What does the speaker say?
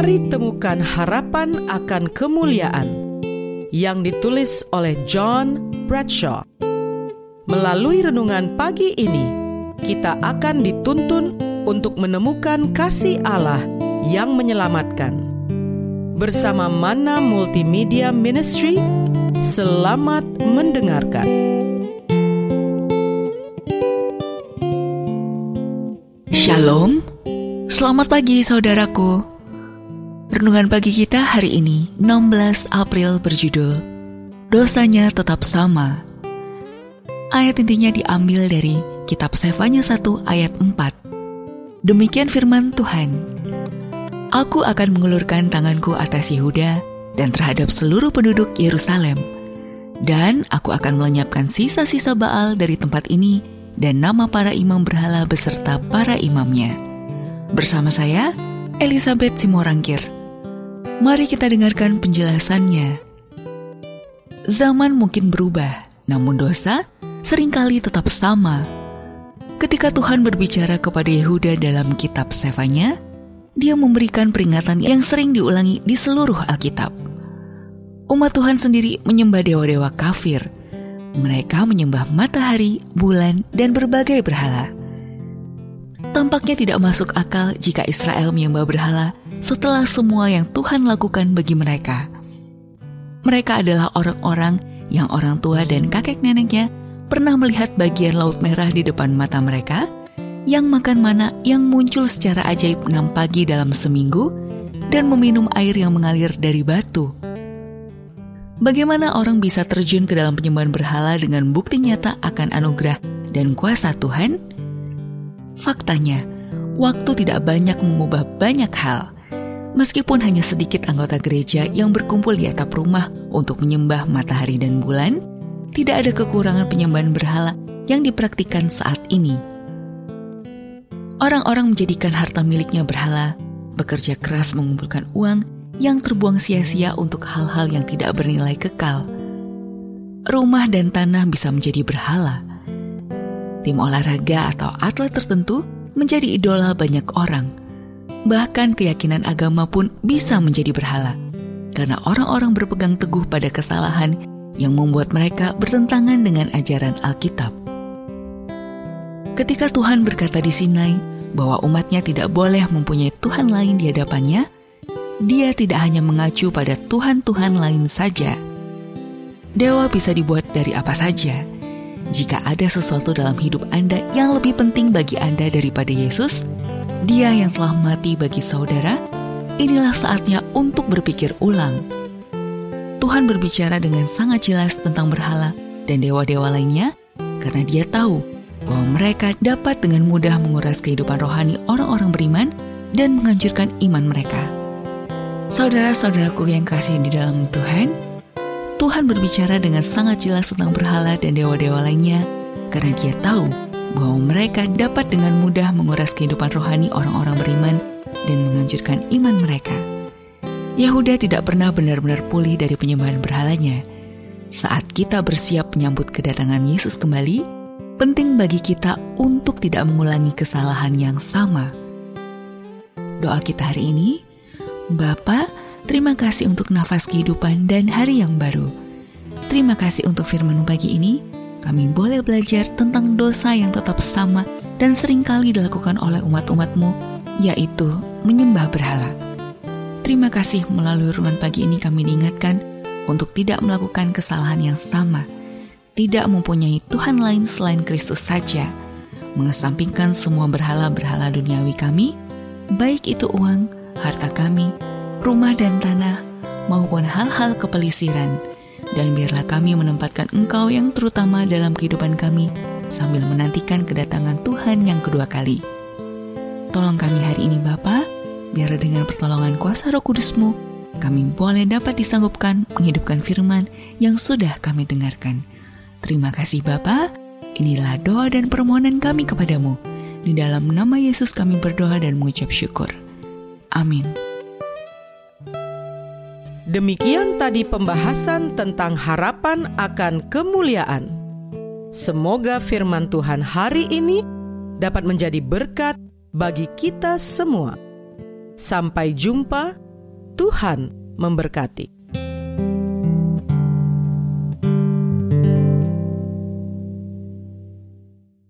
Mari temukan harapan akan kemuliaan yang ditulis oleh John Bradshaw. Melalui renungan pagi ini, kita akan dituntun untuk menemukan kasih Allah yang menyelamatkan. Bersama Mana Multimedia Ministry, selamat mendengarkan. Shalom, selamat pagi saudaraku. Renungan pagi kita hari ini 16 April berjudul Dosanya Tetap Sama. Ayat intinya diambil dari kitab Sefanya 1 ayat 4. Demikian firman Tuhan. Aku akan mengulurkan tanganku atas Yehuda dan terhadap seluruh penduduk Yerusalem. Dan aku akan melenyapkan sisa-sisa Baal dari tempat ini dan nama para imam berhala beserta para imamnya. Bersama saya, Elizabeth Simorangkir. Mari kita dengarkan penjelasannya. Zaman mungkin berubah, namun dosa seringkali tetap sama. Ketika Tuhan berbicara kepada Yehuda dalam kitab Sefanya, Dia memberikan peringatan yang sering diulangi di seluruh Alkitab. Umat Tuhan sendiri menyembah dewa-dewa kafir. Mereka menyembah matahari, bulan, dan berbagai berhala. Tampaknya tidak masuk akal jika Israel menyembah berhala setelah semua yang Tuhan lakukan bagi mereka. Mereka adalah orang-orang yang orang tua dan kakek neneknya pernah melihat bagian Laut Merah di depan mata mereka, yang makan mana yang muncul secara ajaib 6 pagi dalam seminggu, dan meminum air yang mengalir dari batu. Bagaimana orang bisa terjun ke dalam penyembahan berhala dengan bukti nyata akan anugerah dan kuasa Tuhan? Faktanya, waktu tidak banyak mengubah banyak hal. Meskipun hanya sedikit anggota gereja yang berkumpul di atap rumah untuk menyembah matahari dan bulan, tidak ada kekurangan penyembahan berhala yang dipraktikkan saat ini. Orang-orang menjadikan harta miliknya berhala, bekerja keras mengumpulkan uang yang terbuang sia-sia untuk hal-hal yang tidak bernilai kekal. Rumah dan tanah bisa menjadi berhala. Tim olahraga atau atlet tertentu menjadi idola banyak orang. Bahkan keyakinan agama pun bisa menjadi berhala, karena orang-orang berpegang teguh pada kesalahan yang membuat mereka bertentangan dengan ajaran Alkitab. Ketika Tuhan berkata di Sinai bahwa umatnya tidak boleh mempunyai Tuhan lain di hadapannya, Dia tidak hanya mengacu pada Tuhan-Tuhan lain saja. Dewa bisa dibuat dari apa saja. Jika ada sesuatu dalam hidup Anda yang lebih penting bagi Anda daripada Yesus, Dia yang telah mati bagi saudara, inilah saatnya untuk berpikir ulang. Tuhan berbicara dengan sangat jelas tentang berhala dan dewa-dewa lainnya, karena Dia tahu bahwa mereka dapat dengan mudah menguras kehidupan rohani orang-orang beriman dan menghancurkan iman mereka. Saudara-saudaraku yang kasih di dalam Tuhan, Tuhan berbicara dengan sangat jelas tentang berhala dan dewa-dewa lainnya, karena Dia tahu bahwa mereka dapat dengan mudah menguras kehidupan rohani orang-orang beriman dan menghancurkan iman mereka. Yehuda tidak pernah benar-benar pulih dari penyembahan berhalanya. Saat kita bersiap menyambut kedatangan Yesus kembali, penting bagi kita untuk tidak mengulangi kesalahan yang sama. Doa kita hari ini, Bapa, terima kasih untuk nafas kehidupan dan hari yang baru. Terima kasih untuk firman pagi ini. Kami boleh belajar tentang dosa yang tetap sama dan seringkali dilakukan oleh umat-umat-Mu, yaitu menyembah berhala. Terima kasih melalui renungan pagi ini kami diingatkan untuk tidak melakukan kesalahan yang sama, tidak mempunyai Tuhan lain selain Kristus saja, mengesampingkan semua berhala-berhala duniawi kami, baik itu uang, harta kami, rumah dan tanah, maupun hal-hal kepelisiran, dan biarlah kami menempatkan Engkau yang terutama dalam kehidupan kami, sambil menantikan kedatangan Tuhan yang kedua kali. Tolong kami hari ini Bapa, biar dengan pertolongan kuasa Roh Kudus-Mu, kami boleh dapat disanggupkan menghidupkan firman yang sudah kami dengarkan. Terima kasih Bapa, inilah doa dan permohonan kami kepadamu. Di dalam nama Yesus kami berdoa dan mengucap syukur. Amin. Demikian tadi pembahasan tentang harapan akan kemuliaan. Semoga firman Tuhan hari ini dapat menjadi berkat bagi kita semua. Sampai jumpa Tuhan memberkati.